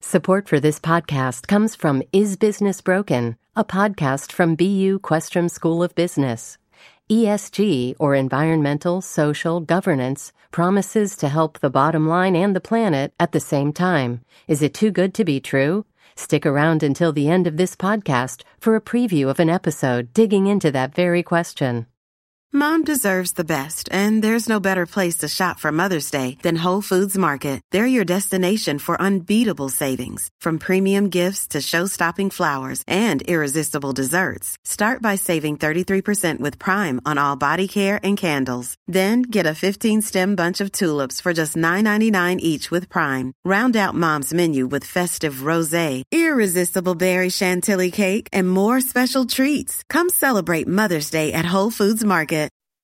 Support for this podcast comes from Is Business Broken, a podcast from BU Questrom School of Business. ESG, or environmental, social, governance, promises to help the bottom line and the planet at the same time. Is it too good to be true? Stick around until the end of this podcast for a preview of an episode digging into that very question. Mom deserves the best, and there's no better place to shop for Mother's Day than Whole Foods Market. They're your destination for unbeatable savings, from premium gifts to show-stopping flowers and irresistible desserts. Start by saving 33% with Prime on all body care and candles. Then get a 15-stem bunch of tulips for just $9.99 each with Prime. Round out Mom's menu with festive rosé, irresistible berry chantilly cake, and more special treats. Come celebrate Mother's Day at Whole Foods Market.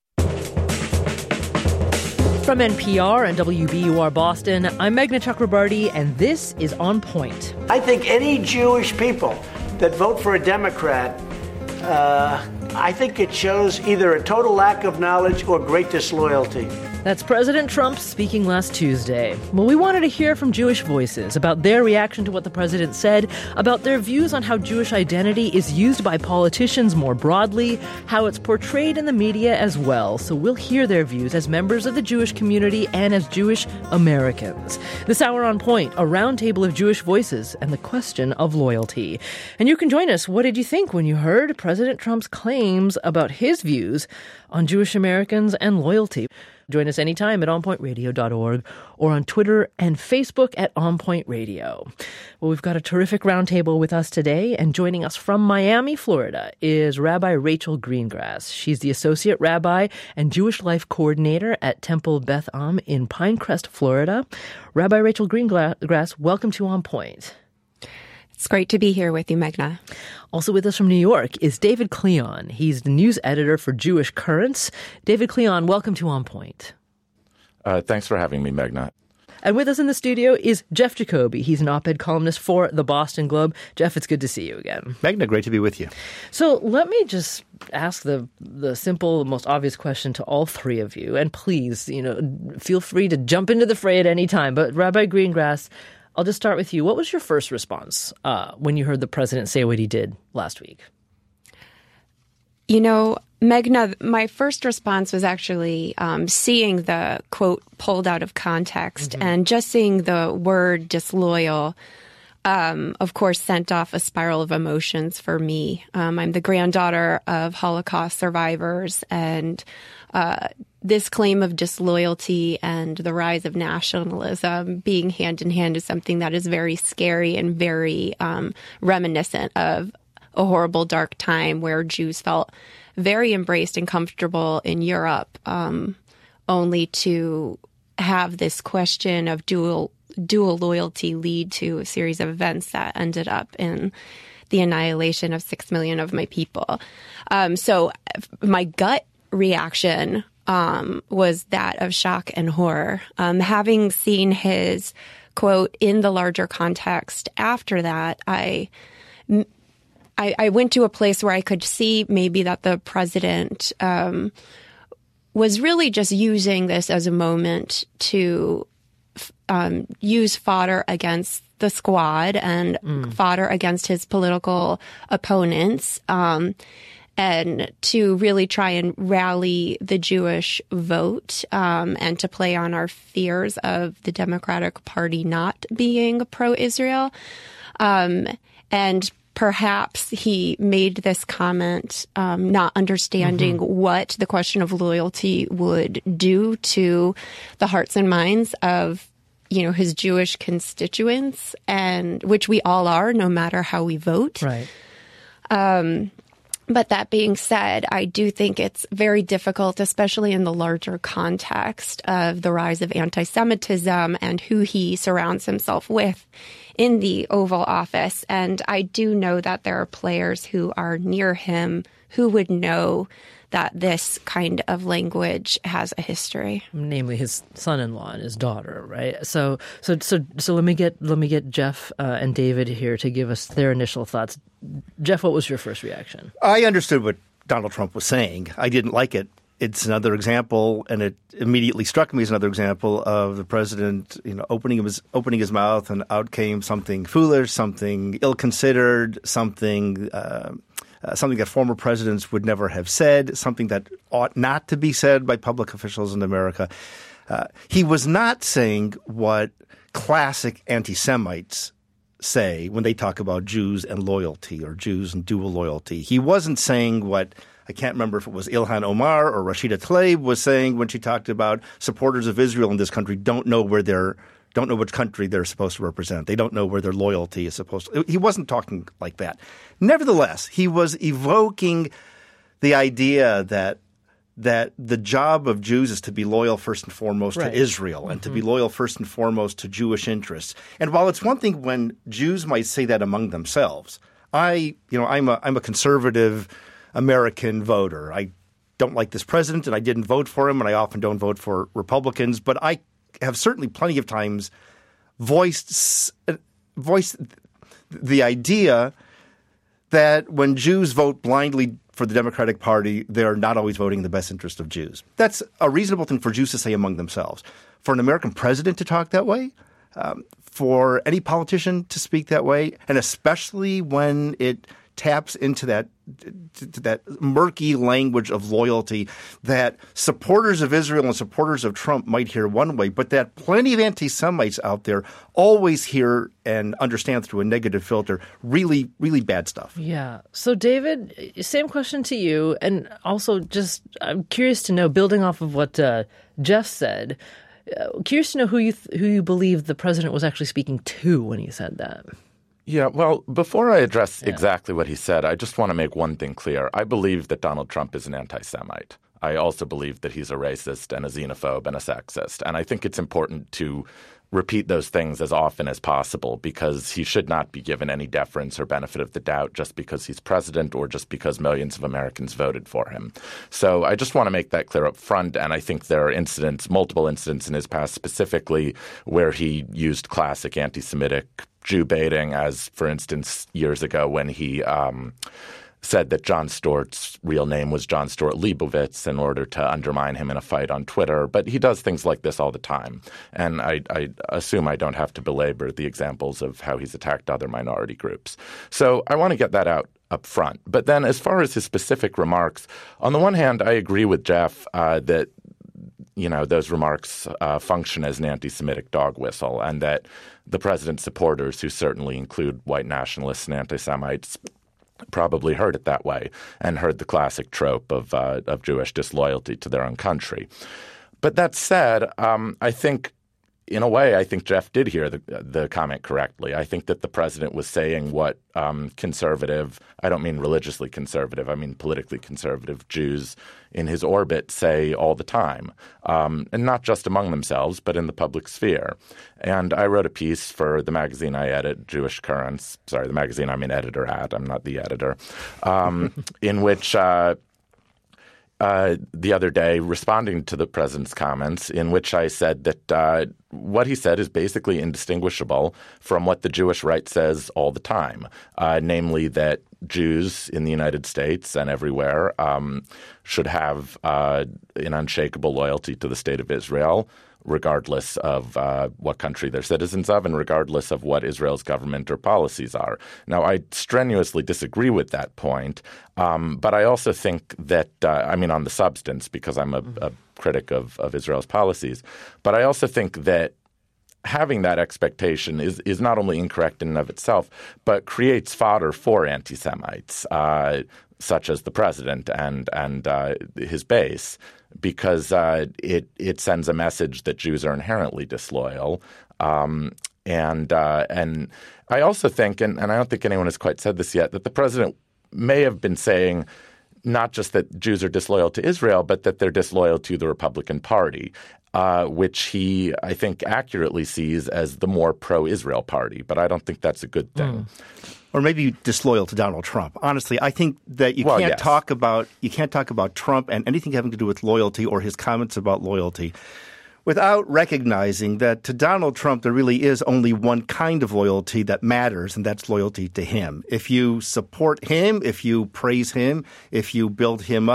From NPR and WBUR Boston, I'm Meghna Chakrabarti, and this is On Point. I think any Jewish people that vote for a Democrat, I think it shows either a total lack of knowledge or great disloyalty. That's President Trump speaking last Tuesday. Well, we wanted to hear from Jewish voices about their reaction to what the president said, about their views on how Jewish identity is used by politicians more broadly, how it's portrayed in the media as well. So we'll hear their views as members of the Jewish community and as Jewish Americans. This hour On Point, a roundtable of Jewish voices and the question of loyalty. And you can join us. What did you think when you heard President Trump's claims about his views on Jewish Americans and loyalty? Join us anytime at onpointradio.org or on Twitter and Facebook at OnPoint Radio. Well, we've got a terrific roundtable with us today, and joining us from Miami, Florida, is Rabbi Rachel Greengrass. She's the Associate Rabbi and Jewish Life Coordinator at Temple Beth Am in Pinecrest, Florida. Rabbi Rachel Greengrass, welcome to On Point. It's great to be here with you, Meghna. Also with us from New York is David Klion. He's the news editor for Jewish Currents. David Klion, welcome to On Point. Thanks for having me, Meghna. And with us in the studio is Jeff Jacoby. He's an op-ed columnist for the Boston Globe. Jeff, it's good to see you again. Meghna, great to be with you. So let me just ask the simple, most obvious question to all three of you. And please, feel free to jump into the fray at any time. But Rabbi Greengrass, I'll just start with you. What was your first response when you heard the president say what he did last week? Meghna, my first response was actually seeing the quote pulled out of context and just seeing the word disloyal, of course, sent off a spiral of emotions for me. I'm the granddaughter of Holocaust survivors, and this claim of disloyalty and the rise of nationalism being hand in hand is something that is very scary and very reminiscent of a horrible, dark time where Jews felt very embraced and comfortable in Europe, only to have this question of dual loyalty lead to a series of events that ended up in the annihilation of 6 million of my people. So my gut reaction was that of shock and horror. Having seen his quote in the larger context after that, I went to a place where I could see maybe that the president was really just using this as a moment to use fodder against the squad and fodder against his political opponents, and to really try and rally the Jewish vote, and to play on our fears of the Democratic Party not being pro-Israel. And perhaps he made this comment not understanding what the question of loyalty would do to the hearts and minds of his Jewish constituents, and which we all are, no matter how we vote. Right. But that being said, I do think it's very difficult, especially in the larger context of the rise of anti-Semitism and who he surrounds himself with in the Oval Office. And I do know that there are players who are near him who would know that this kind of language has a history. Namely his son-in-law and his daughter, right? So let me get Jeff and David here to give us their initial thoughts. Jeff, what was your first reaction? I understood what Donald Trump was saying. I didn't like it it's another example, and it immediately struck me as another example of the president, opening his mouth, and out came something foolish, something ill-considered, something that former presidents would never have said, something that ought not to be said by public officials in America. He was not saying what classic anti-Semites say when they talk about Jews and loyalty or Jews and dual loyalty. He wasn't saying what I can't remember if it was Ilhan Omar or Rashida Tlaib was saying when she talked about supporters of Israel in this country don't know which country they're supposed to represent. They don't know where their loyalty is supposed to. He wasn't talking like that. Nevertheless, he was evoking the idea that the job of Jews is to be loyal first and foremost to Israel and to be loyal first and foremost to Jewish interests. And while it's one thing when Jews might say that among themselves, I'm a conservative American voter. I don't like this president and I didn't vote for him, and I often don't vote for Republicans, but I have certainly plenty of times voiced the idea that when Jews vote blindly for the Democratic Party, they're not always voting in the best interest of Jews. That's a reasonable thing for Jews to say among themselves. For an American president to talk that way, for any politician to speak that way, and especially when it taps into that murky language of loyalty that supporters of Israel and supporters of Trump might hear one way, but that plenty of anti-Semites out there always hear and understand through a negative filter. Really, really bad stuff. Yeah. So, David, same question to you. And also just I'm curious to know, building off of what Jeff said, curious to know who you believe the president was actually speaking to when he said that. Yeah, well, before I address exactly what he said, I just want to make one thing clear. I believe that Donald Trump is an anti-Semite. I also believe that he's a racist and a xenophobe and a sexist. And I think it's important to repeat those things as often as possible because he should not be given any deference or benefit of the doubt just because he's president or just because millions of Americans voted for him. So I just want to make that clear up front. And I think there are multiple incidents in his past specifically where he used classic anti-Semitic Jew baiting, as, for instance, years ago when he said that Jon Stewart's real name was Jon Stewart Leibowitz in order to undermine him in a fight on Twitter. But he does things like this all the time. And I assume I don't have to belabor the examples of how he's attacked other minority groups. So I want to get that out up front. But then as far as his specific remarks, on the one hand, I agree with Jeff that those remarks function as an anti-Semitic dog whistle, and that the president's supporters, who certainly include white nationalists and anti-Semites, probably heard it that way and heard the classic trope of Jewish disloyalty to their own country. But that said, I think Jeff did hear the comment correctly. I think that the president was saying what conservative – I don't mean religiously conservative, I mean politically conservative Jews in his orbit say all the time, and not just among themselves, but in the public sphere. And I wrote a piece for the magazine I edit, Jewish Currents – sorry, the magazine I'm an editor at, I'm not the editor – in which the other day responding to the president's comments in which I said that what he said is basically indistinguishable from what the Jewish right says all the time, namely that Jews in the United States and everywhere should have an unshakable loyalty to the state of Israel, regardless of what country they're citizens of and regardless of what Israel's government or policies are. Now, I strenuously disagree with that point, but I also think that on the substance, because I'm a critic of Israel's policies, but I also think that having that expectation is not only incorrect in and of itself, but creates fodder for anti-Semites, such as the president and his base, because it sends a message that Jews are inherently disloyal. And I also think, and I don't think anyone has quite said this yet, that the president may have been saying not just that Jews are disloyal to Israel, but that they're disloyal to the Republican Party, which he, I think, accurately sees as the more pro-Israel party. But I don't think that's a good thing. Or maybe disloyal to Donald Trump. Honestly, I think that you can't talk about Trump and anything having to do with loyalty or his comments about loyalty without recognizing that to Donald Trump there really is only one kind of loyalty that matters, and that's loyalty to him. If you support him, if you praise him, if you build him up,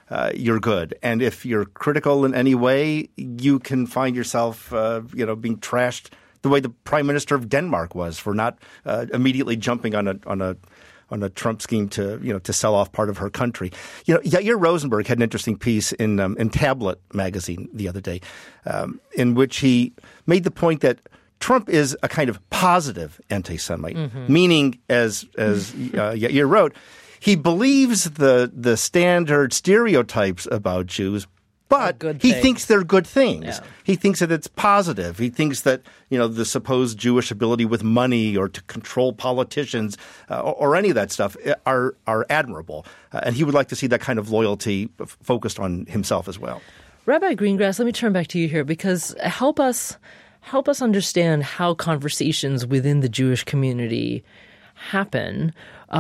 you're good. And if you're critical in any way, you can find yourself, being trashed the way the Prime Minister of Denmark was for not immediately jumping on a Trump scheme to sell off part of her country. Yair Rosenberg had an interesting piece in Tablet magazine the other day, in which he made the point that Trump is a kind of positive anti-Semite, meaning, as Yair wrote, he believes the standard stereotypes about Jews, but he thinks they're good things. Yeah. He thinks that it's positive. He thinks that, the supposed Jewish ability with money or to control politicians or any of that stuff are admirable. And he would like to see that kind of loyalty focused on himself as well. Rabbi Greengrass, let me turn back to you here because help us understand how conversations within the Jewish community happen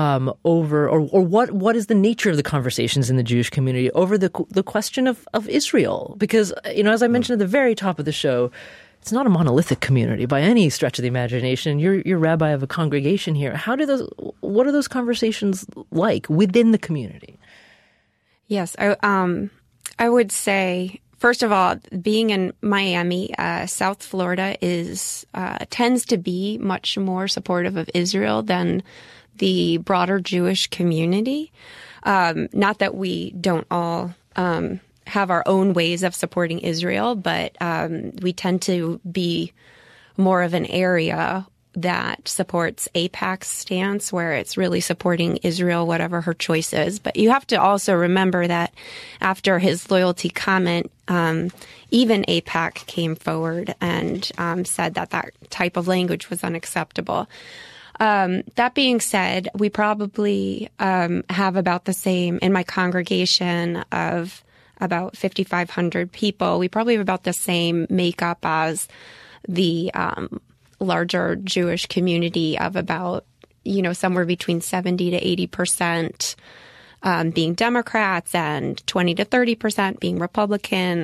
what is the nature of the conversations in the Jewish community over the question of Israel? Because, as I mentioned at the very top of the show, it's not a monolithic community by any stretch of the imagination. You're rabbi of a congregation here. What are those conversations like within the community? Yes, I would say, first of all, being in Miami, South Florida tends to be much more supportive of Israel than the broader Jewish community. Not that we don't all have our own ways of supporting Israel, but we tend to be more of an area that supports AIPAC's stance, where it's really supporting Israel, whatever her choice is. But you have to also remember that after his loyalty comment, even AIPAC came forward and said that type of language was unacceptable. That being said, we probably have about the same in my congregation of about 5,500 people. We probably have about the same makeup as the larger Jewish community of about, somewhere between 70 to 80% being Democrats and 20 to 30% being Republican.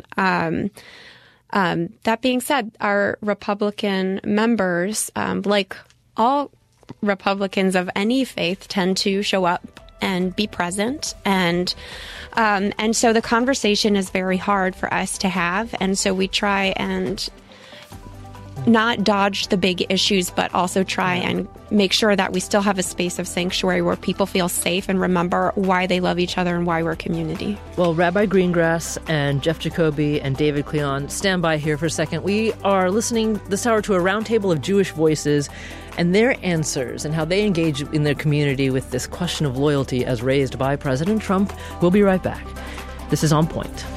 That being said, our Republican members, like all Republicans of any faith, tend to show up and be present. And so the conversation is very hard for us to have. And so we try and not dodge the big issues, but also try and make sure that we still have a space of sanctuary where people feel safe and remember why they love each other and why we're a community. Well, Rabbi Greengrass and Jeff Jacoby and David Cleon, stand by here for a second. We are listening this hour to a roundtable of Jewish voices and their answers and how they engage in their community with this question of loyalty as raised by President Trump. We'll be right back. This is On Point.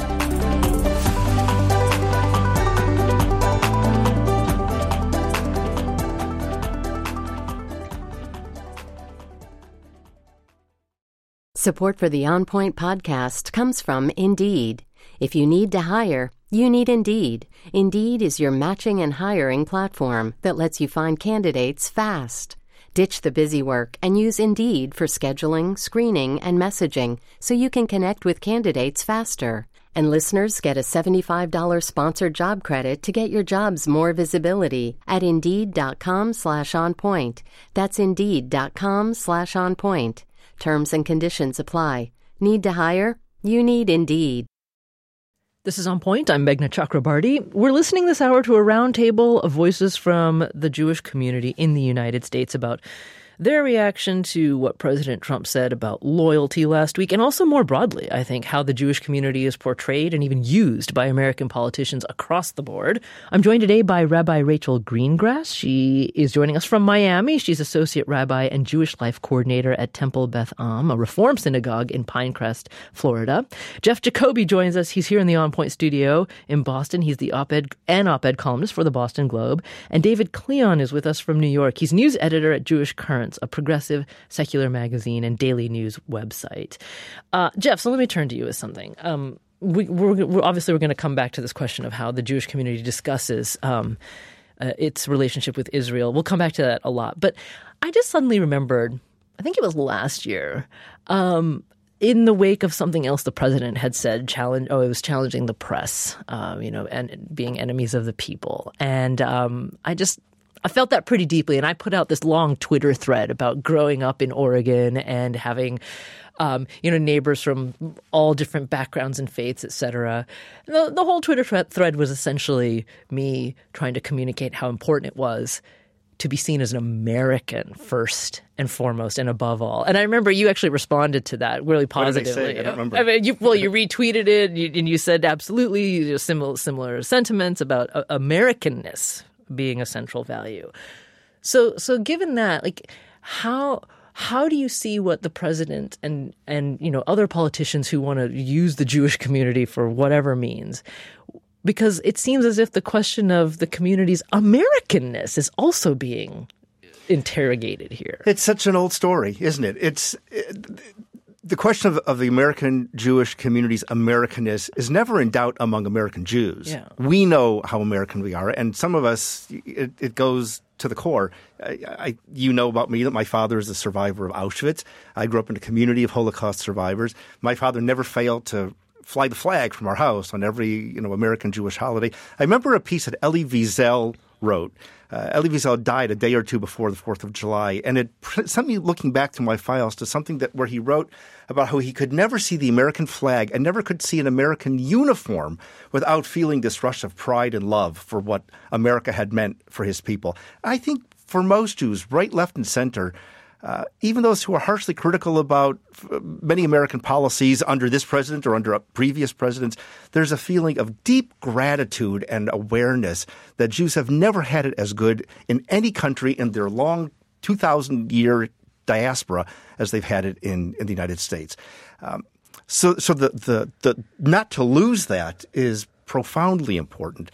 Support for the On Point podcast comes from Indeed. If you need to hire, you need Indeed. Indeed is your matching and hiring platform that lets you find candidates fast. Ditch the busy work and use Indeed for scheduling, screening, and messaging so you can connect with candidates faster. And listeners get a $75 sponsored job credit to get your jobs more visibility at Indeed.com/onpoint. That's Indeed.com/onpoint. Terms and conditions apply. Need to hire? You need Indeed. This is On Point. I'm Meghna Chakrabarty. We're listening this hour to a roundtable of voices from the Jewish community in the United States about their reaction to what President Trump said about loyalty last week, and also more broadly, I think, how the Jewish community is portrayed and even used by American politicians across the board. I'm joined today by Rabbi Rachel Greengrass. She is joining us from Miami. She's Associate Rabbi and Jewish Life Coordinator at Temple Beth Am, a Reform synagogue in Pinecrest, Florida. Jeff Jacoby joins us. He's here in the On Point studio in Boston. He's the op-ed columnist for the Boston Globe. And David Cleon is with us from New York. He's news editor at Jewish Currents, a progressive secular magazine and daily news website. Jeff, so let me turn to you with something. We're obviously going to come back to this question of how the Jewish community discusses its relationship with Israel. We'll come back to that a lot. But I just suddenly remembered, I think it was last year, in the wake of something else the president had said, it was challenging the press, and being enemies of the people. And I felt that pretty deeply, and I put out this long Twitter thread about growing up in Oregon and having neighbors from all different backgrounds and faiths, et cetera. The whole Twitter thread was essentially me trying to communicate how important it was to be seen as an American first and foremost and above all. And I remember you actually responded to that really positively. What did I say? I don't remember. I mean, you retweeted it and you said absolutely similar sentiments about Americanness being a central value. So given that, like, how do you see what the president and other politicians who want to use the Jewish community for whatever means? Because it seems as if the question of the community's Americanness is also being interrogated here. It's such an old story, isn't it? The question of the American Jewish community's Americanness is never in doubt among American Jews. Yeah. We know how American we are, and some of us, it goes to the core. You know about me that my father is a survivor of Auschwitz. I grew up in a community of Holocaust survivors. My father never failed to fly the flag from our house on every American Jewish holiday. I remember a piece that Elie Wiesel wrote. Elie Wiesel died a day or two before the 4th of July, and it sent me looking back to my files to something where he wrote about how he could never see the American flag and never could see an American uniform without feeling this rush of pride and love for what America had meant for his people. I think for most Jews, right, left, and center, even those who are harshly critical about many American policies under this president or under previous presidents, there's a feeling of deep gratitude and awareness that Jews have never had it as good in any country in their long 2,000-year diaspora as they've had it in the United States. So the not to lose that is profoundly important.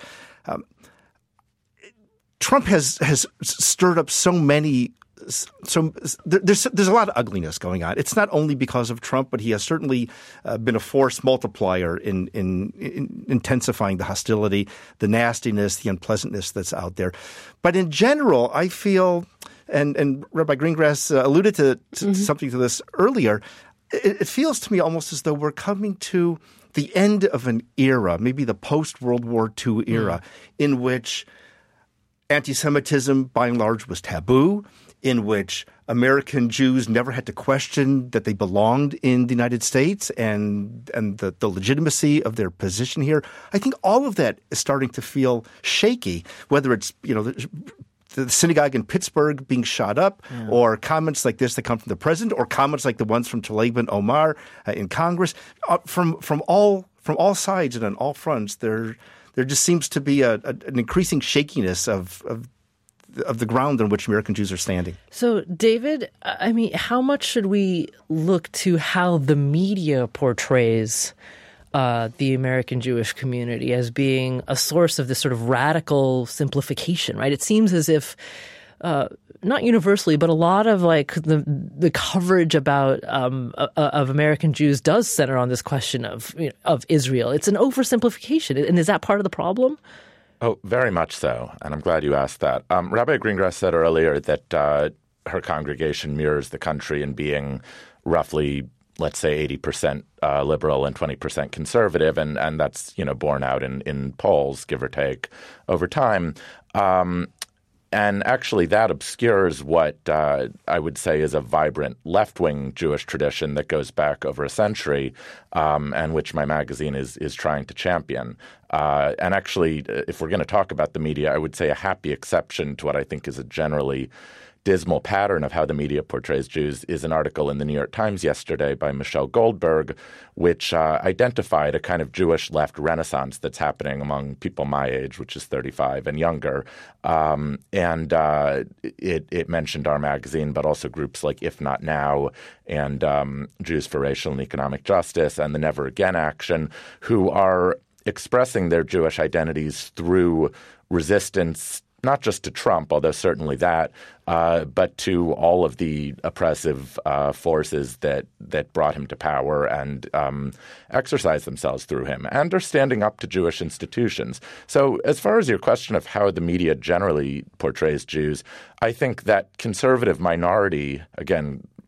Trump has stirred up so many. So there's a lot of ugliness going on. It's not only because of Trump, but he has certainly been a force multiplier in intensifying the hostility, the nastiness, the unpleasantness that's out there. But in general, I feel, and Rabbi Greengrass alluded to something to this earlier, it feels to me almost as though we're coming to the end of an era, maybe the post-World War II era, in which anti-Semitism by and large was taboo, in which American Jews never had to question that they belonged in the United States and the legitimacy of their position here. I think all of that is starting to feel shaky, whether it's the synagogue in Pittsburgh being shot up, or comments like this that come from the president, or comments like the ones from Tlaib and Omar in Congress. From all sides and on all fronts, there just seems to be an increasing shakiness of the ground on which American Jews are standing. So, David, I mean, how much should we look to how the media portrays the American Jewish community as being a source of this sort of radical simplification, right? It seems as if, not universally, but a lot of like the coverage about of American Jews does center on this question of Israel. It's an oversimplification. And is that part of the problem? Oh, very much so. And I'm glad you asked that. Rabbi Greengrass said earlier that her congregation mirrors the country in being roughly, let's say, 80% liberal and 20% conservative. And that's, borne out in polls, give or take, over time. And actually that obscures what I would say is a vibrant left-wing Jewish tradition that goes back over a century and which my magazine is trying to champion. And actually, if we're going to talk about the media, I would say a happy exception to what I think is a generally dismal pattern of how the media portrays Jews is an article in the New York Times yesterday by Michelle Goldberg, which identified a kind of Jewish left renaissance that's happening among people my age, which is 35 and younger. It mentioned our magazine, but also groups like If Not Now and Jews for Racial and Economic Justice and the Never Again Action, who are expressing their Jewish identities through resistance not just to Trump, although certainly that, but to all of the oppressive forces that brought him to power and exercised themselves through him, and are standing up to Jewish institutions. So as far as your question of how the media generally portrays Jews, I think that conservative minority, again,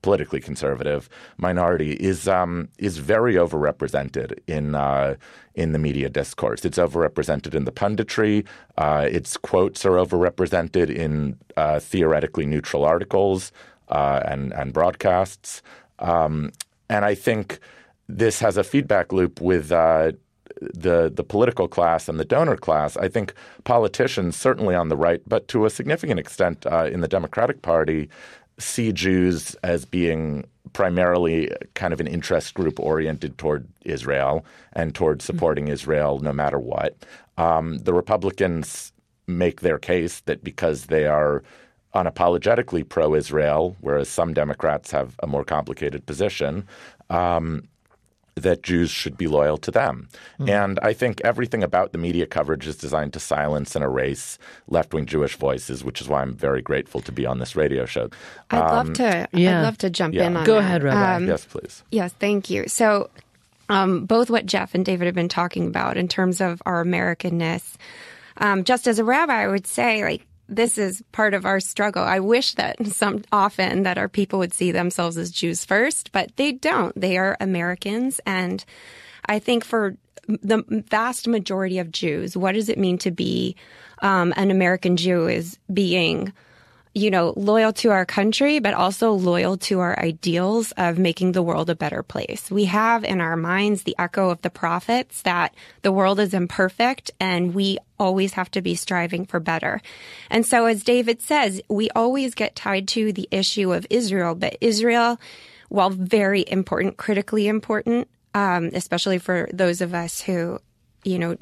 politically conservative minority is very overrepresented in the media discourse. It's overrepresented in the punditry. Its quotes are overrepresented in theoretically neutral articles and broadcasts. And I think this has a feedback loop with the political class and the donor class. I think politicians, certainly on the right, but to a significant extent in the Democratic Party, see Jews as being primarily kind of an interest group oriented toward Israel and toward supporting Israel no matter what. The Republicans make their case that because they are unapologetically pro-Israel, whereas some Democrats have a more complicated position, that Jews should be loyal to them. And I think everything about the media coverage is designed to silence and erase left-wing Jewish voices, which is why I'm very grateful to be on this radio show. I'd love to jump in on Go that. ahead, Rabbi. Yes, please. Yes, thank you. So both what Jeff and David have been talking about in terms of our Americanness, just as a rabbi, I would say, like, this is part of our struggle. I wish that often that our people would see themselves as Jews first, but they don't. They are Americans. And I think for the vast majority of Jews, what does it mean to be an American Jew is being, loyal to our country, but also loyal to our ideals of making the world a better place. We have in our minds the echo of the prophets that the world is imperfect and we always have to be striving for better. And so as David says, we always get tied to the issue of Israel, but Israel, while very important, critically important, especially for those of us who, have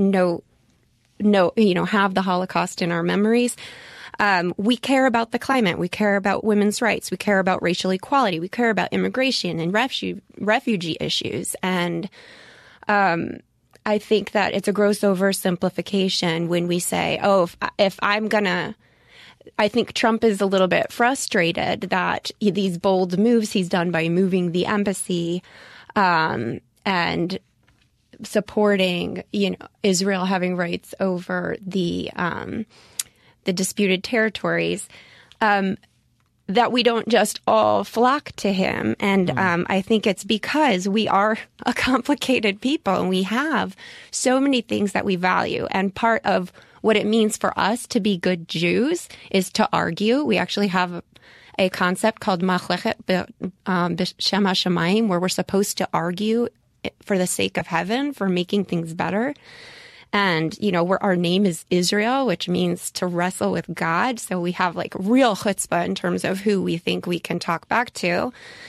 the Holocaust in our memories, we care about the climate. We care about women's rights. We care about racial equality. We care about immigration and refugee issues. And I think that it's a gross oversimplification when we say, if I'm going to – I think Trump is a little bit frustrated that these bold moves he's done by moving the embassy and supporting, Israel having rights over the disputed territories, that we don't just all flock to him. And I think it's because we are a complicated people and we have so many things that we value. And part of what it means for us to be good Jews is to argue. We actually have a concept called Machlechet B'Shem HaShamayim, where we're supposed to argue for the sake of heaven, for making things better. And, where our name is Israel, which means to wrestle with God. So we have like real chutzpah in terms of who we think we can talk back to.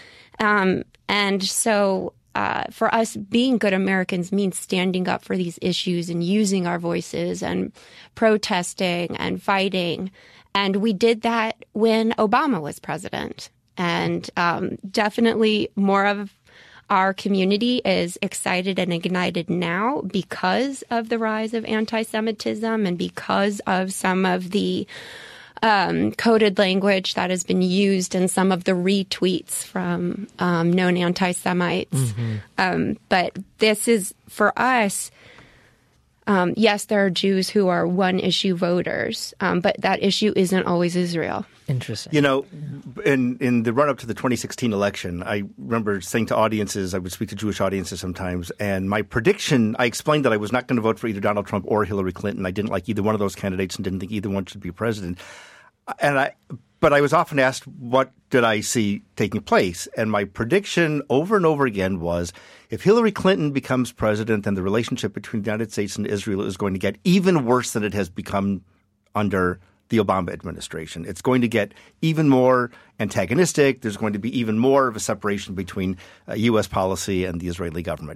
And so for us, being good Americans means standing up for these issues and using our voices and protesting and fighting. And we did that when Obama was president. And definitely more of our community is excited and ignited now because of the rise of anti-Semitism and because of some of the coded language that has been used in some of the retweets from known anti-Semites. But this is, for us, yes, there are Jews who are one-issue voters, but that issue isn't always Israel. Interesting. In the run-up to the 2016 election, I remember saying to audiences, I would speak to Jewish audiences sometimes, and my prediction, I explained that I was not going to vote for either Donald Trump or Hillary Clinton. I didn't like either one of those candidates and didn't think either one should be president. But I was often asked, what did I see taking place? And my prediction over and over again was, if Hillary Clinton becomes president, then the relationship between the United States and Israel is going to get even worse than it has become under the Obama administration. It's going to get even more antagonistic. There's going to be even more of a separation between U.S. policy and the Israeli government.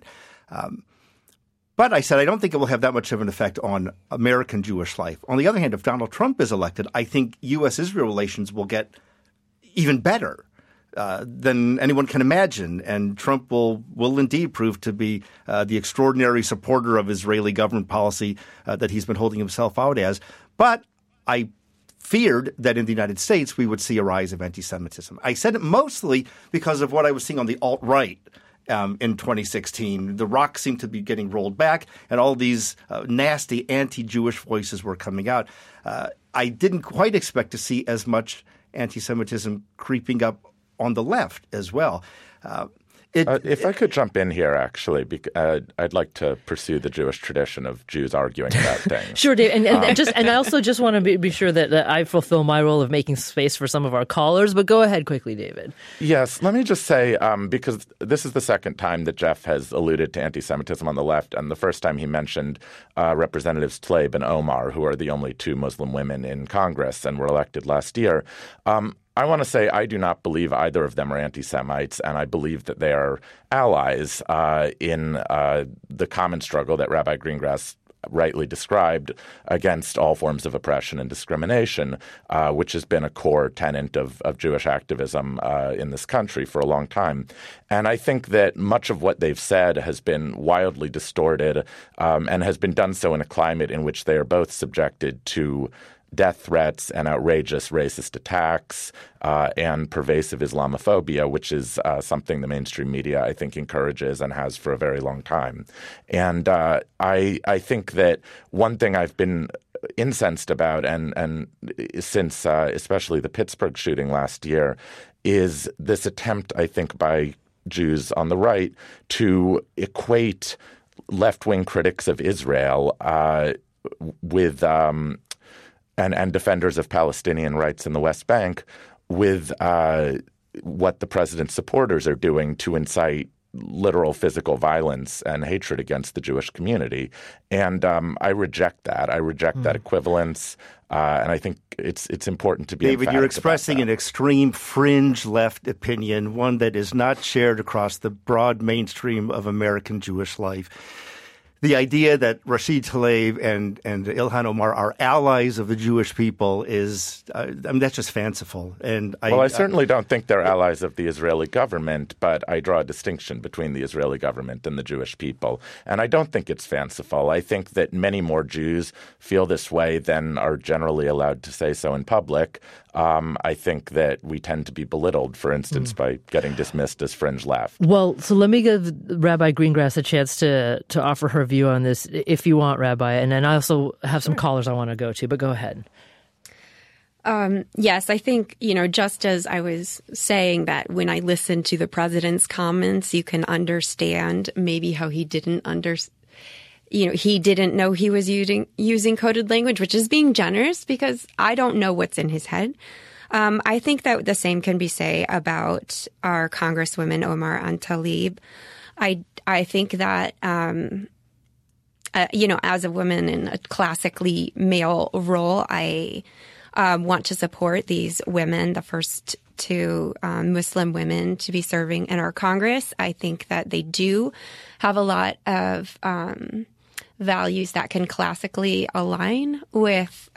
But I said I don't think it will have that much of an effect on American Jewish life. On the other hand, if Donald Trump is elected, I think U.S.-Israel relations will get even better than anyone can imagine. And Trump will indeed prove to be the extraordinary supporter of Israeli government policy that he's been holding himself out as. But I feared that in the United States we would see a rise of anti-Semitism. I said it mostly because of what I was seeing on the alt-right in 2016. The rock seemed to be getting rolled back, and all these nasty anti-Jewish voices were coming out. I didn't quite expect to see as much anti-Semitism creeping up on the left as well. If I could jump in here, actually, I'd like to pursue the Jewish tradition of Jews arguing about things. Sure, Dave. And I also just want to be sure that I fulfill my role of making space for some of our callers. But go ahead quickly, David. Yes. Let me just say, because this is the second time that Jeff has alluded to anti-Semitism on the left, and the first time he mentioned Representatives Tlaib and Omar, who are the only two Muslim women in Congress and were elected last year. I want to say I do not believe either of them are anti-Semites, and I believe that they are allies in the common struggle that Rabbi Greengrass rightly described against all forms of oppression and discrimination, which has been a core tenet of Jewish activism in this country for a long time. And I think that much of what they've said has been wildly distorted and has been done so in a climate in which they are both subjected to death threats and outrageous racist attacks and pervasive Islamophobia, which is something the mainstream media, I think, encourages and has for a very long time. And I think that one thing I've been incensed about, and since especially the Pittsburgh shooting last year, is this attempt, I think, by Jews on the right to equate left-wing critics of Israel with and defenders of Palestinian rights in the West Bank with what the president's supporters are doing to incite literal physical violence and hatred against the Jewish community. And I reject that. I reject that equivalence. And I think it's important to be David, you're expressing an extreme fringe left opinion, one that is not shared across the broad mainstream of American Jewish life. The idea that Rashid Tlaib and Ilhan Omar are allies of the Jewish people is, that's just fanciful. And I certainly don't think they're allies of the Israeli government, but I draw a distinction between the Israeli government and the Jewish people. And I don't think it's fanciful. I think that many more Jews feel this way than are generally allowed to say so in public. I think that we tend to be belittled, for instance, by getting dismissed as fringe left. Well, so let me give Rabbi Greengrass a chance to offer her view on this, if you want, Rabbi. And then I also have some callers I want to go to, but go ahead. Yes, I think, just as I was saying that when I listened to the president's comments, you can understand maybe how he didn't he didn't know he was using coded language, which is being generous because I don't know what's in his head. I think that the same can be said about our Congresswomen Omar and Tlaib. I think that, as a woman in a classically male role, I want to support these women, the first two Muslim women to be serving in our Congress. I think that they do have a lot of values that can classically align with,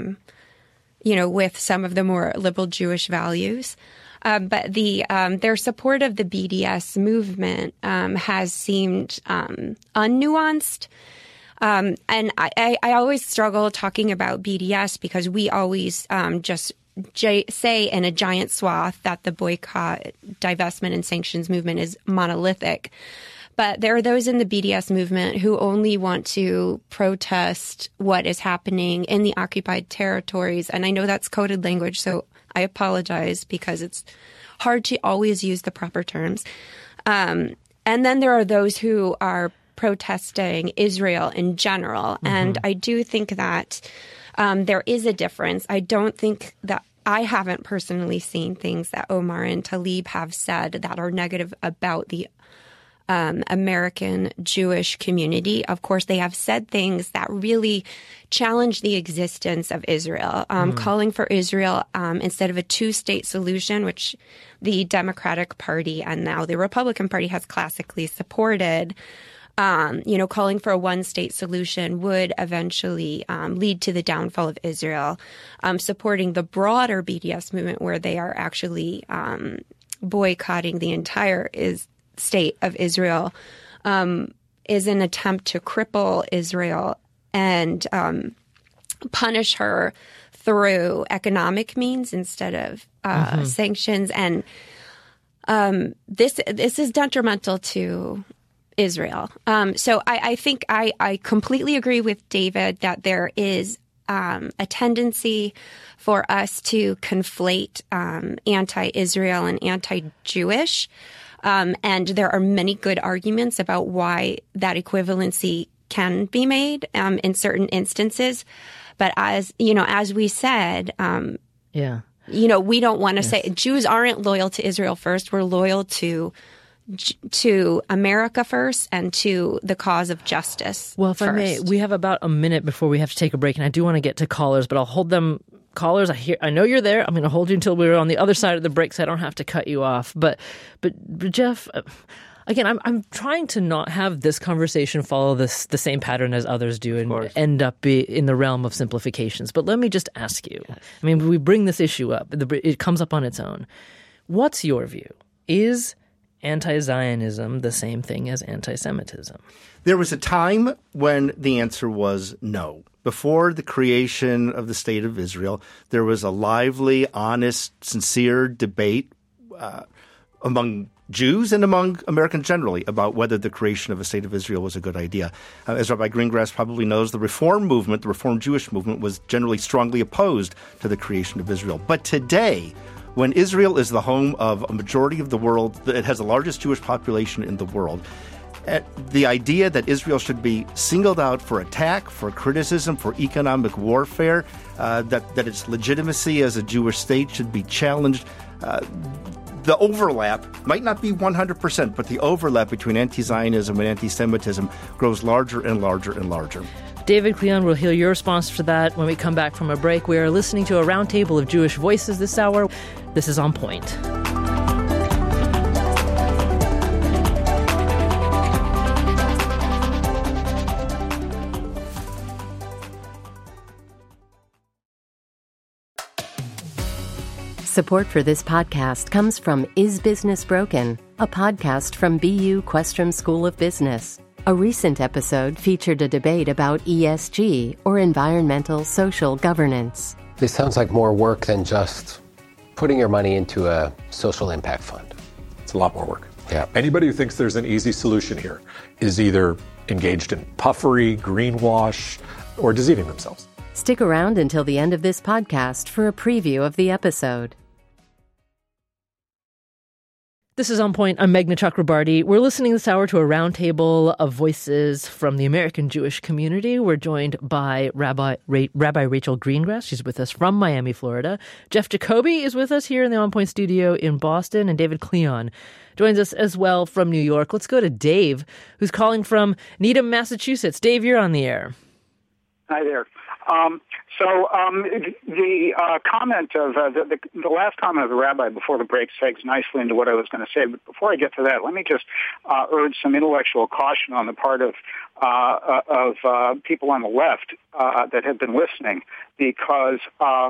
with some of the more liberal Jewish values. But their support of the BDS movement has seemed unnuanced. And I always struggle talking about BDS because we always just say in a giant swath that the boycott, divestment, and sanctions movement is monolithic. But there are those in the BDS movement who only want to protest what is happening in the occupied territories. And I know that's coded language, so I apologize because it's hard to always use the proper terms. And then there are those who are protesting Israel in general. Mm-hmm. And I do think that there is a difference. I don't think that I haven't personally seen things that Omar and Tlaib have said that are negative about the American Jewish community. Of course, they have said things that really challenge the existence of Israel, calling for Israel instead of a two-state solution, which the Democratic Party and now the Republican Party has classically supported. Calling for a one-state solution would eventually lead to the downfall of Israel. Supporting the broader BDS movement, where they are actually boycotting the entire state of Israel, is an attempt to cripple Israel and punish her through economic means instead of sanctions. And this is detrimental to Israel. So I think I completely agree with David that there is a tendency for us to conflate anti-Israel and anti-Jewish. And there are many good arguments about why that equivalency can be made in certain instances. But as we said, we don't want to say Jews aren't loyal to Israel first. We're loyal to America first and to the cause of justice. Well, if first. I may, we have about a minute before we have to take a break, and I do want to get to callers, but I'll hold them. Callers, I know you're there. I'm going to hold you until we're on the other side of the break, so I don't have to cut you off. But Jeff, again, I'm trying to not have this conversation follow the same pattern as others do and end up in the realm of simplifications. But let me just ask you. Yes. I mean, we bring this issue up. It comes up on its own. What's your view? Is anti-Zionism the same thing as anti-Semitism? There was a time when the answer was no. Before the creation of the State of Israel, there was a lively, honest, sincere debate among Jews and among Americans generally about whether the creation of a State of Israel was a good idea. As Rabbi Greengrass probably knows, the Reform movement, the Reform Jewish movement, was generally strongly opposed to the creation of Israel. But today, when Israel is the home of a majority of the world, it has the largest Jewish population in the world, the idea that Israel should be singled out for attack, for criticism, for economic warfare, that its legitimacy as a Jewish state should be challenged, the overlap might not be 100%, but the overlap between anti-Zionism and anti-Semitism grows larger and larger and larger. David Klion will hear your response to that when we come back from a break. We are listening to a roundtable of Jewish voices this hour. This is On Point. Support for this podcast comes from Is Business Broken, a podcast from BU Questrom School of Business. A recent episode featured a debate about ESG, or environmental social governance. This sounds like more work than just putting your money into a social impact fund. It's a lot more work. Yeah. Anybody who thinks there's an easy solution here is either engaged in puffery, greenwash, or deceiving themselves. Stick around until the end of this podcast for a preview of the episode. This is On Point. I'm Meghna Chakrabarty. We're listening this hour to a roundtable of voices from the American Jewish community. We're joined by Rabbi Rachel Greengrass. She's with us from Miami, Florida. Jeff Jacoby is with us here in the On Point studio in Boston. And David Klion joins us as well from New York. Let's go to Dave, who's calling from Needham, Massachusetts. Dave, you're on the air. Hi there. The comment of the last comment of the rabbi before the break segs nicely into what I was going to say. But before I get to that, let me just urge some intellectual caution on the part of people on the left that have been listening, because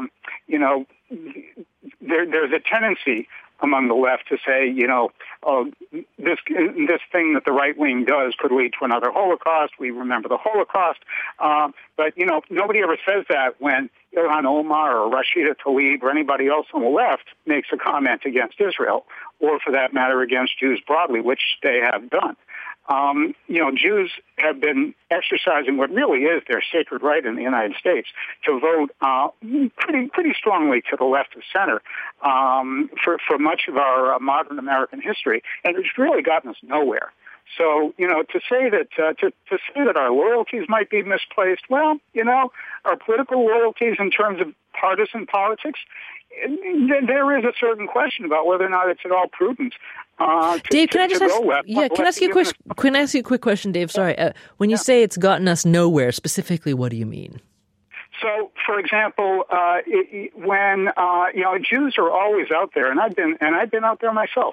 there's a tendency among the left to say, this thing that the right wing does could lead to another Holocaust. We remember the Holocaust. But nobody ever says that when Ilhan Omar or Rashida Tlaib or anybody else on the left makes a comment against Israel, or for that matter against Jews broadly, which they have done. Jews have been exercising what really is their sacred right in the United States to vote pretty strongly to the left of center for much of our modern American history, and it's really gotten us nowhere. So, to say that our loyalties might be misplaced, well, our political loyalties in terms of partisan politics, there is a certain question about whether or not it's at all prudent. Dave, can I just ask? Yeah, can I ask you a question? Can I ask you a quick question, Dave? Sorry, when you say it's gotten us nowhere, specifically, what do you mean? So, for example, when Jews are always out there, and I've been out there myself,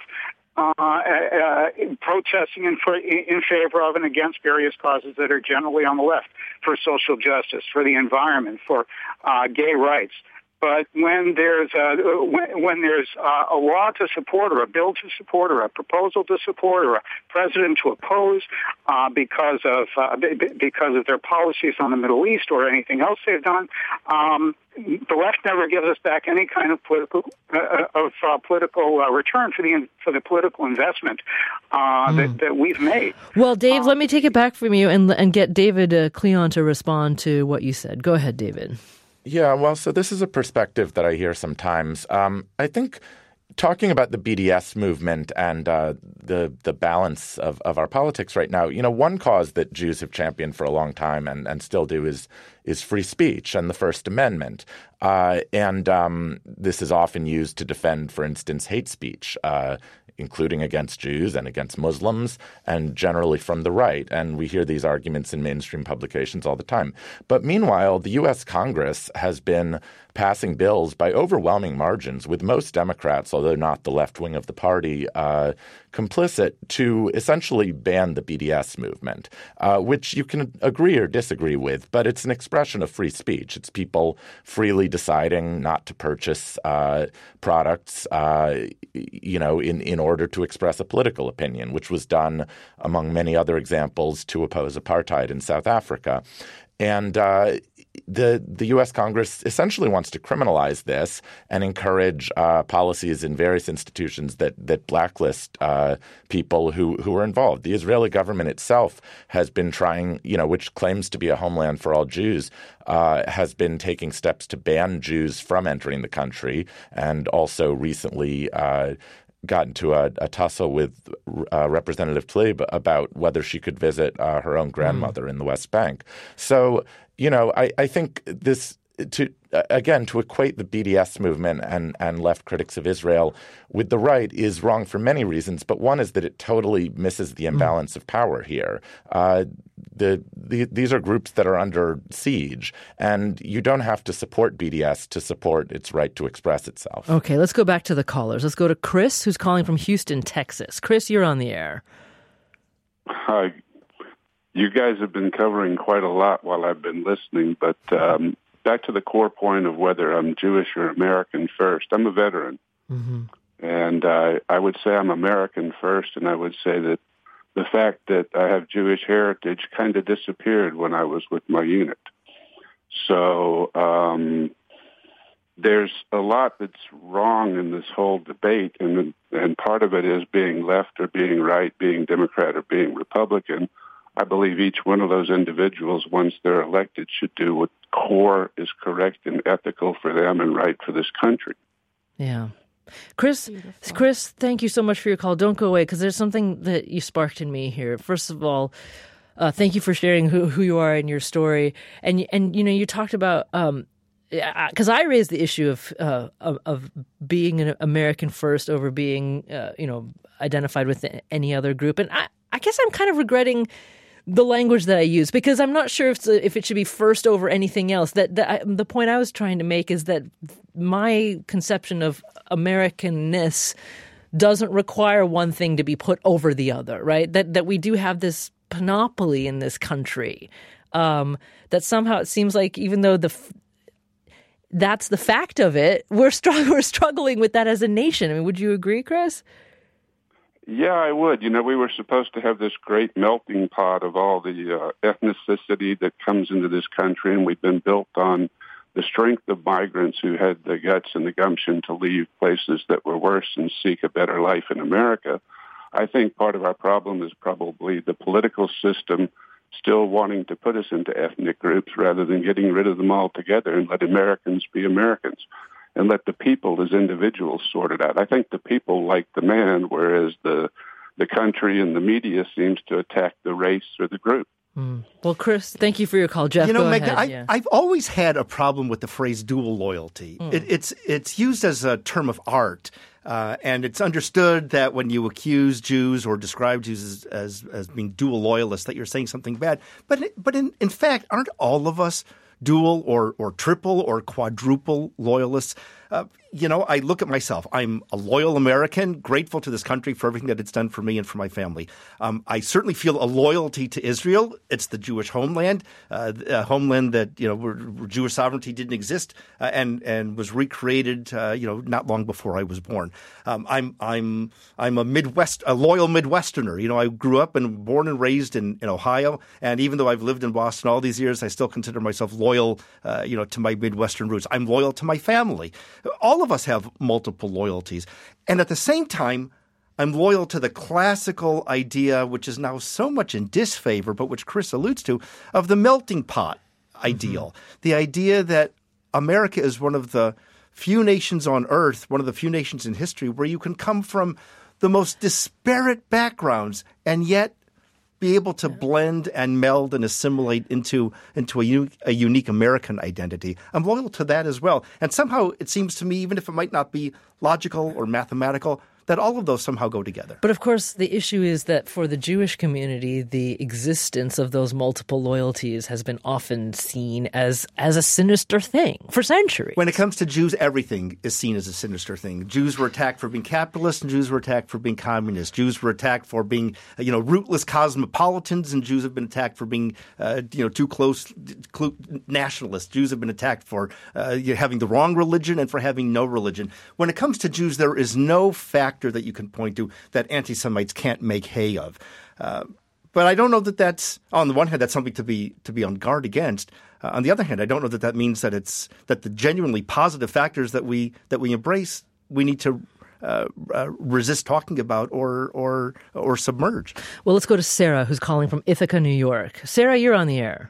protesting in favor of and against various causes that are generally on the left, for social justice, for the environment, for gay rights. But when there's a law to support, or a bill to support, or a proposal to support, or a president to oppose because of their policies on the Middle East or anything else they've done, the left never gives us back any kind of political return for the political investment that we've made. Well, Dave, let me take it back from you and get David Klion to respond to what you said. Go ahead, David. Yeah, well, so this is a perspective that I hear sometimes. I think talking about the BDS movement and the balance of our politics right now, one cause that Jews have championed for a long time and still do is free speech and the First Amendment. And this is often used to defend, for instance, hate speech, including against Jews and against Muslims and generally from the right. And we hear these arguments in mainstream publications all the time. But meanwhile, the U.S. Congress has been passing bills by overwhelming margins with most Democrats, although not the left wing of the party, complicit to essentially ban the BDS movement, which you can agree or disagree with, but it's an expression of free speech. It's people freely deciding not to purchase products, in order to express a political opinion, which was done, among many other examples, to oppose apartheid in South Africa. And the U.S. Congress essentially wants to criminalize this and encourage policies in various institutions that blacklist people who are involved. The Israeli government itself has been trying, which claims to be a homeland for all Jews, has been taking steps to ban Jews from entering the country, and also recently got into a tussle with Representative Tlaib about whether she could visit her own grandmother in the West Bank. So, I think this to equate the BDS movement and left critics of Israel with the right is wrong for many reasons. But one is that it totally misses the imbalance of power here. These are groups that are under siege, and you don't have to support BDS to support its right to express itself. Okay, let's go back to the callers. Let's go to Chris, who's calling from Houston, Texas. Chris, you're on the air. Hi. You guys have been covering quite a lot while I've been listening, but back to the core point of whether I'm Jewish or American first. I'm a veteran, and I would say I'm American first, and I would say that the fact that I have Jewish heritage kind of disappeared when I was with my unit. So there's a lot that's wrong in this whole debate, and part of it is being left or being right, being Democrat or being Republican. I believe each one of those individuals, once they're elected, should do what core is correct and ethical for them and right for this country. Yeah. Chris, thank you so much for your call. Don't go away, because there's something that you sparked in me here. First of all, thank you for sharing who you are and your story. And you talked about because I raised the issue of being an American first over being identified with any other group, and I guess I'm kind of regretting the language that I use, because I'm not sure if it should be first over anything else. The point I was trying to make is that my conception of Americanness doesn't require one thing to be put over the other, right? That we do have this panoply in this country, that somehow it seems like, even though that's the fact of it, we're struggling with that as a nation. I mean, would you agree, Chris? Yeah, I would. We were supposed to have this great melting pot of all the ethnicity that comes into this country, and we've been built on the strength of migrants who had the guts and the gumption to leave places that were worse and seek a better life in America. I think part of our problem is probably the political system still wanting to put us into ethnic groups rather than getting rid of them altogether and let Americans be Americans and let the people as individuals sort it out. I think the people like the man, whereas the country and the media seems to attack the race or the group. Well, Chris, thank you for your call. Jeff, go ahead. I've always had a problem with the phrase dual loyalty. It's used as a term of art, and it's understood that when you accuse Jews or describe Jews as being dual loyalists, that you're saying something bad. But in fact, aren't all of us dual or triple or quadruple loyalists? I look at myself. I'm a loyal American, grateful to this country for everything that it's done for me and for my family. I certainly feel a loyalty to Israel. It's the Jewish homeland, a homeland that where Jewish sovereignty didn't exist and was recreated not long before I was born. I'm a loyal Midwesterner. I grew up and born and raised in Ohio, and even though I've lived in Boston all these years, I still consider myself loyal to my Midwestern roots. I'm loyal to my family. All of us have multiple loyalties. And at the same time, I'm loyal to the classical idea, which is now so much in disfavor, but which Chris alludes to, of the melting pot ideal. The idea that America is one of the few nations on earth, one of the few nations in history where you can come from the most disparate backgrounds and yet be able to blend and meld and assimilate into a unique American identity. I'm loyal to that as well. And somehow it seems to me, even if it might not be logical or mathematical, that all of those somehow go together. But of course, the issue is that for the Jewish community, the existence of those multiple loyalties has been often seen as a sinister thing for centuries. When it comes to Jews, everything is seen as a sinister thing. Jews were attacked for being capitalist, and Jews were attacked for being communist. Jews were attacked for being, rootless cosmopolitans, and Jews have been attacked for being, too close nationalists. Jews have been attacked for having the wrong religion and for having no religion. When it comes to Jews, there is no factor that you can point to that anti-Semites can't make hay of. But I don't know that that's, on the one hand, that's something to be on guard against. On the other hand, I don't know that that means that the genuinely positive factors that we embrace, we need to resist talking about or submerge. Well, let's go to Sarah, who's calling from Ithaca, New York. Sarah, you're on the air.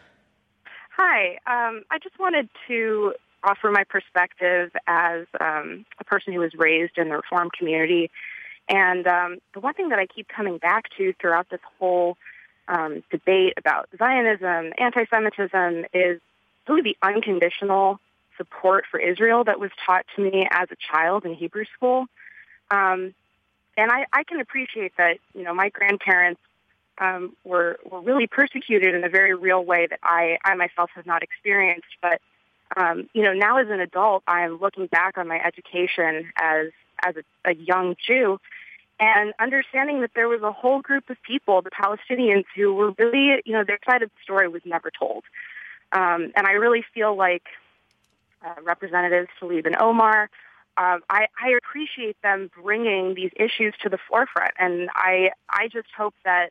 Hi. I just wanted to offer my perspective as a person who was raised in the Reform community. And the one thing that I keep coming back to throughout this whole debate about Zionism, anti-Semitism, is really the unconditional support for Israel that was taught to me as a child in Hebrew school. And I can appreciate that, my grandparents were really persecuted in a very real way that I myself have not experienced. But now as an adult, I'm looking back on my education as a young Jew and understanding that there was a whole group of people, the Palestinians, who were really, their side of the story was never told. And I really feel like Representatives Tlaib and Omar, I appreciate them bringing these issues to the forefront. And I just hope that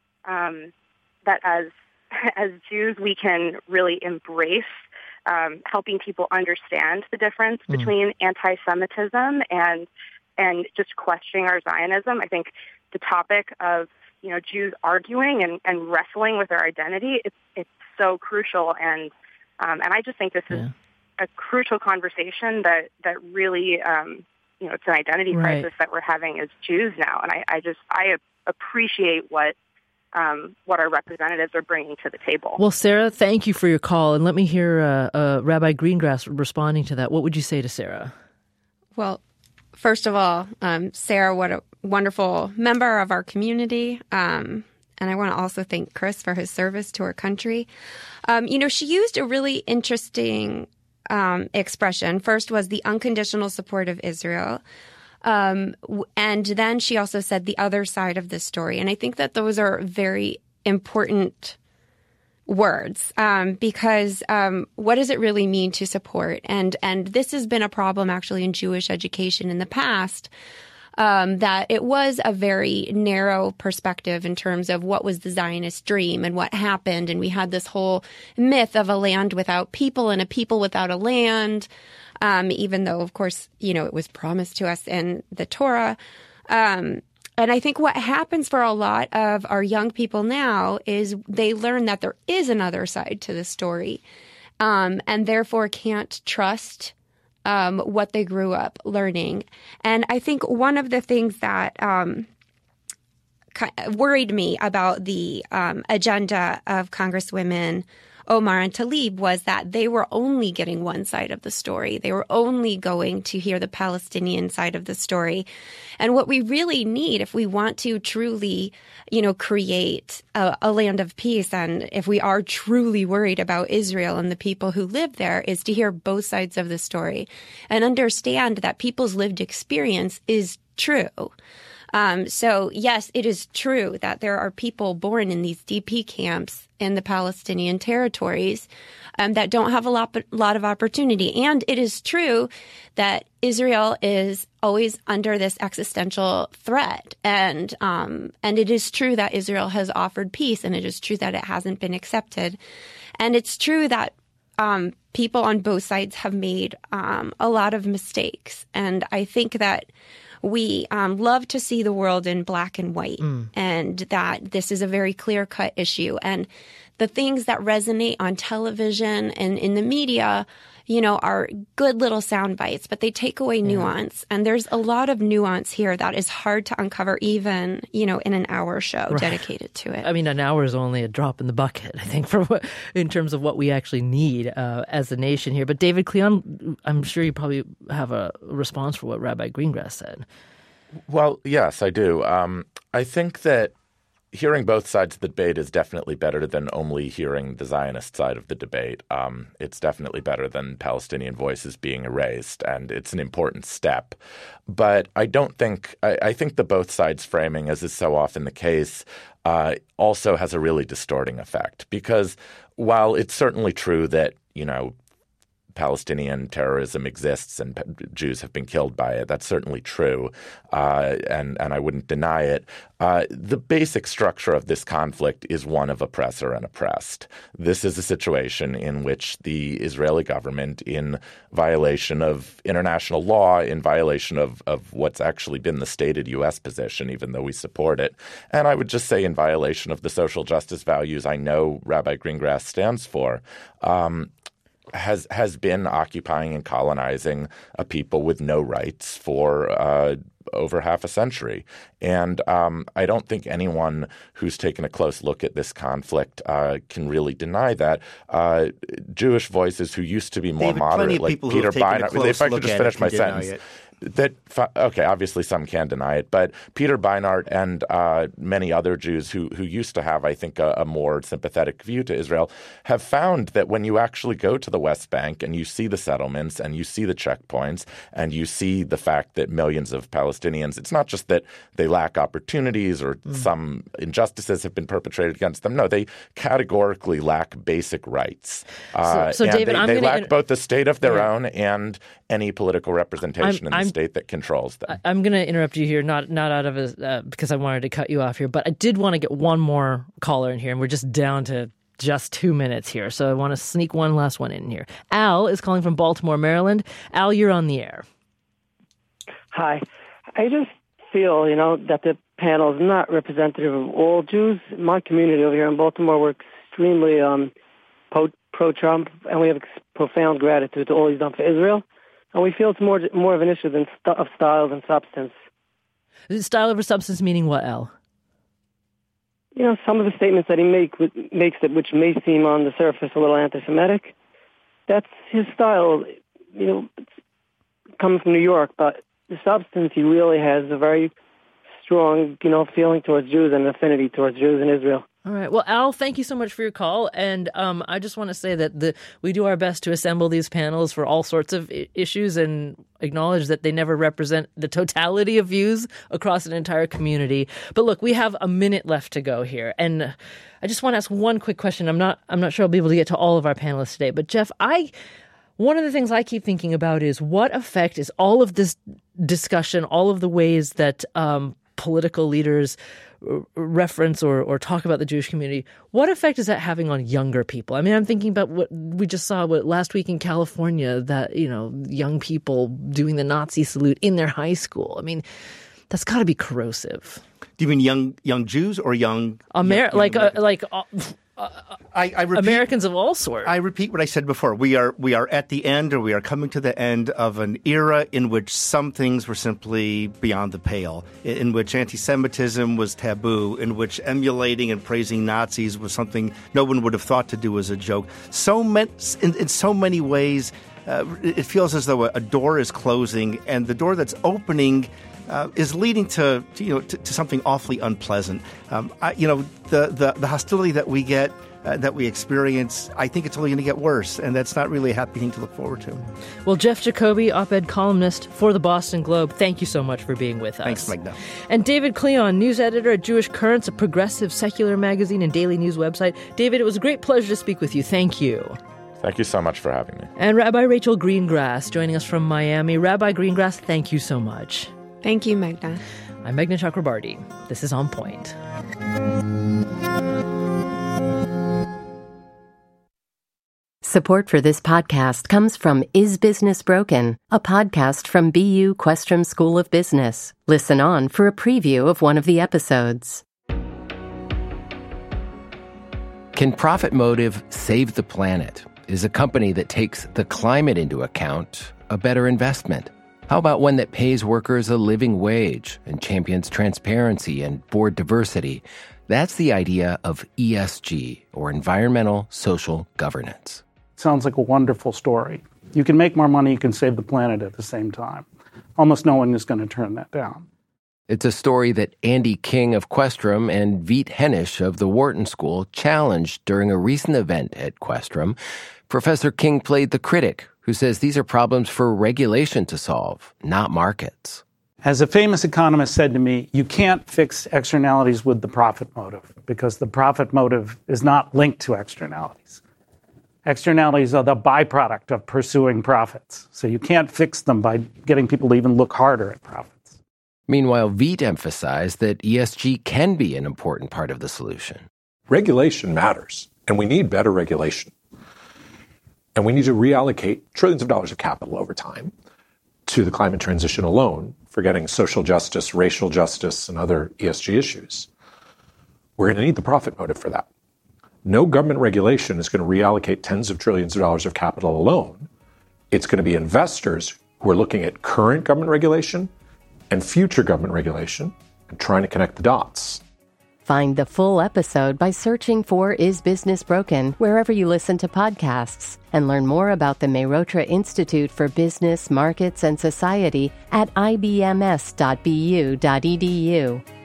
that as Jews, we can really embrace helping people understand the difference between anti-Semitism and just questioning our Zionism. I think the topic of Jews arguing and wrestling with their identity, it's so crucial, and I just think this is a crucial conversation that really it's an identity crisis that we're having as Jews now, and I appreciate what our representatives are bringing to the table. Well, Sarah, thank you for your call. And let me hear Rabbi Greengrass responding to that. What would you say to Sarah? Well, first of all, Sarah, what a wonderful member of our community. And I want to also thank Chris for his service to our country. She used a really interesting expression. First was the unconditional support of Israel. And then she also said the other side of the story. And I think that those are very important words because what does it really mean to support? And this has been a problem actually in Jewish education in the past, that it was a very narrow perspective in terms of what was the Zionist dream and what happened. And we had this whole myth of a land without people and a people without a land. Even though, of course, it was promised to us in the Torah. And I think what happens for a lot of our young people now is they learn that there is another side to the story, and therefore can't trust what they grew up learning. And I think one of the things that worried me about the agenda of Congresswomen Omar and Tlaib was that they were only getting one side of the story. They were only going to hear the Palestinian side of the story. And what we really need if we want to truly, create a land of peace, and if we are truly worried about Israel and the people who live there, is to hear both sides of the story and understand that people's lived experience is true. So, yes, it is true that there are people born in these DP camps in the Palestinian territories that don't have a lot of opportunity. And it is true that Israel is always under this existential threat. And it is true that Israel has offered peace, and it is true that it hasn't been accepted. And it's true that people on both sides have made a lot of mistakes. And I think that we love to see the world in black and white, and that this is a very clear-cut issue. And the things that resonate on television and in the media, are good little sound bites, but they take away nuance. And there's a lot of nuance here that is hard to uncover even, in an hour show dedicated to it. I mean, an hour is only a drop in the bucket, I think, in terms of what we actually need as a nation here. But David Cleon, I'm sure you probably have a response for what Rabbi Greengrass said. Well, yes, I do. I think that hearing both sides of the debate is definitely better than only hearing the Zionist side of the debate. It's definitely better than Palestinian voices being erased, and it's an important step. But I think the both sides framing, as is so often the case, also has a really distorting effect. Because while it's certainly true that, Palestinian terrorism exists and Jews have been killed by it. That's certainly true, and I wouldn't deny it. The basic structure of this conflict is one of oppressor and oppressed. This is a situation in which the Israeli government, in violation of international law, in violation of what's actually been the stated U.S. position, even though we support it, and I would just say in violation of the social justice values I know Rabbi Greengrass stands for, has been occupying and colonizing a people with no rights for over half a century. And I don't think anyone who's taken a close look at this conflict can really deny that. Jewish voices who used to be more moderate, like Peter Beinart, if I could just finish my sentence. Obviously some can deny it, but Peter Beinart and many other Jews who used to have, I think, a more sympathetic view to Israel have found that when you actually go to the West Bank and you see the settlements and you see the checkpoints and you see the fact that millions of Palestinians, it's not just that they lack opportunities or some injustices have been perpetrated against them. No, they categorically lack basic rights. So David, they lack both the state of their own and any political representation in the state that controls them. I'm going to interrupt you here, not out of because I wanted to cut you off here, but I did want to get one more caller in here, and we're just down to just 2 minutes here, so I want to sneak one last one in here. Al is calling from Baltimore, Maryland. Al, you're on the air. Hi. I just feel, that the panel is not representative of all Jews. My community over here in Baltimore, we're extremely pro-Trump, and we have profound gratitude to all he's done for Israel. And we feel it's more of an issue of style than substance. Style over substance meaning what, Al? Some of the statements that he makes that which may seem on the surface a little anti-Semitic, that's his style. Coming from New York, but the substance, he really has a very strong, feeling towards Jews and an affinity towards Jews in Israel. All right. Well, Al, thank you so much for your call. And I just want to say that we do our best to assemble these panels for all sorts of issues and acknowledge that they never represent the totality of views across an entire community. But look, we have a minute left to go here. And I just want to ask one quick question. I'm not sure I'll be able to get to all of our panelists today. But Jeff, one of the things I keep thinking about is what effect is all of this discussion, all of the ways that political leaders reference or talk about the Jewish community, what effect is that having on younger people? I mean, I'm thinking about what we just saw last week in California, that, young people doing the Nazi salute in their high school. I mean, that's got to be corrosive. Do you mean young Jews or young I repeat, Americans of all sorts. I repeat what I said before. We are at the end, or we are coming to the end of an era in which some things were simply beyond the pale, in which anti-Semitism was taboo, in which emulating and praising Nazis was something no one would have thought to do as a joke. In so many ways, it feels as though a door is closing, and the door that's opening is leading to something awfully unpleasant. The hostility that we get, that we experience, I think it's only going to get worse, and that's not really a happy thing to look forward to. Well, Jeff Jacoby, op-ed columnist for the Boston Globe, thank you so much for being with us. Thanks, Magda. And David Cleon, news editor at Jewish Currents, a progressive secular magazine and daily news website. David, it was a great pleasure to speak with you. Thank you. Thank you so much for having me. And Rabbi Rachel Greengrass joining us from Miami. Rabbi Greengrass, thank you so much. Thank you, Magda. I'm Meghna Chakrabarty. This is On Point. Support for this podcast comes from Is Business Broken, a podcast from BU Questrom School of Business. Listen on for a preview of one of the episodes. Can profit motive save the planet? Is a company that takes the climate into account a better investment? How about one that pays workers a living wage and champions transparency and board diversity? That's the idea of ESG, or environmental social governance. Sounds like a wonderful story. You can make more money, you can save the planet at the same time. Almost no one is going to turn that down. It's a story that Andy King of Questrom and Veet Hennish of the Wharton School challenged during a recent event at Questrom. Professor King played the critic, who says these are problems for regulation to solve, not markets. As a famous economist said to me, you can't fix externalities with the profit motive, because the profit motive is not linked to externalities. Externalities are the byproduct of pursuing profits. So you can't fix them by getting people to even look harder at profits. Meanwhile, Veet emphasized that ESG can be an important part of the solution. Regulation matters, and we need better regulation. And we need to reallocate trillions of dollars of capital over time to the climate transition alone, forgetting social justice, racial justice, and other ESG issues. We're going to need the profit motive for that. No government regulation is going to reallocate tens of trillions of dollars of capital alone. It's going to be investors who are looking at current government regulation and future government regulation and trying to connect the dots. Find the full episode by searching for Is Business Broken wherever you listen to podcasts, and learn more about the Mehrotra Institute for Business, Markets, and Society at ibms.bu.edu.